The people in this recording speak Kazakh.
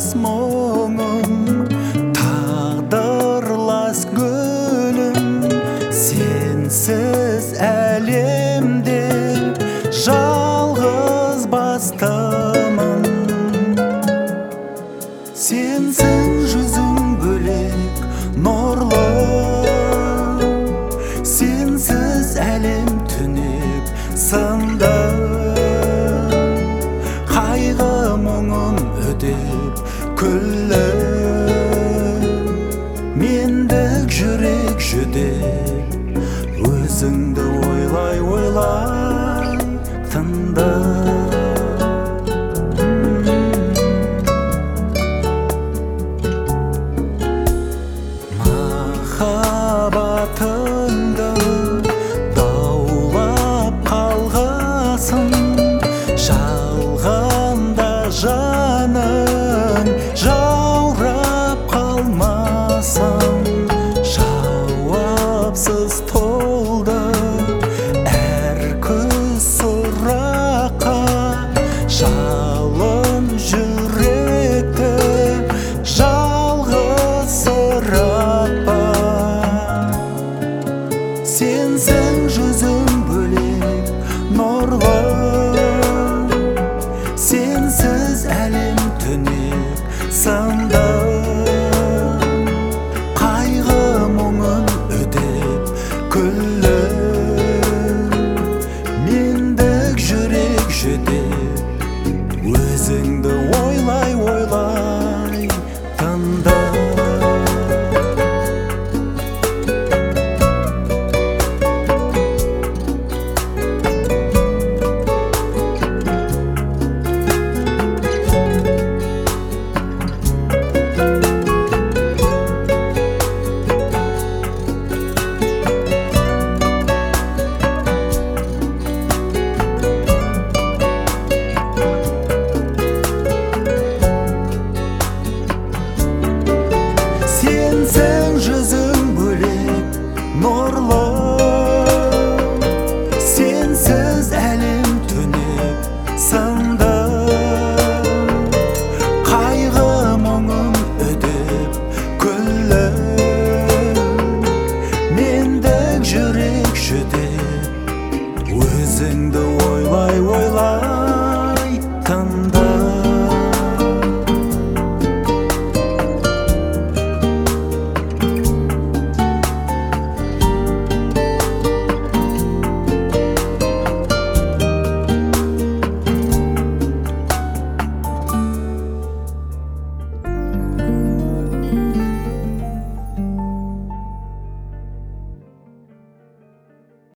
Тағдырлас мұңым, тағдырлас гүлім, сенсіз әлемде жалғыз бастымын. Сенсің жүзің бөлек нұрлы, сенсіз әлем түнек сынды. Қайғы мұңын өтеп күллі, мендік жүрек жүдеп, өзіңді ойлай тынды. Махаббатыңды даулап қалғасын, жалғанда жаның жаурап қалмасын. Жауапсыз толды әр күз сұраққа, жалын жүректі жалғыз сұратпа. Сенсің жүзің бөлек нұрлы, сенсіз әлем түнек сынды. Қайғы мұңын өтеп күллі, мендік жүрек жүдеп, өзіңді ойлай тынды. Сенсің жүзің бөлек нұрлы, сенсіз әлем түнек сынды. Қайғы мұңын өтеп күллі, мендік жүрек жүдеп, өзіңді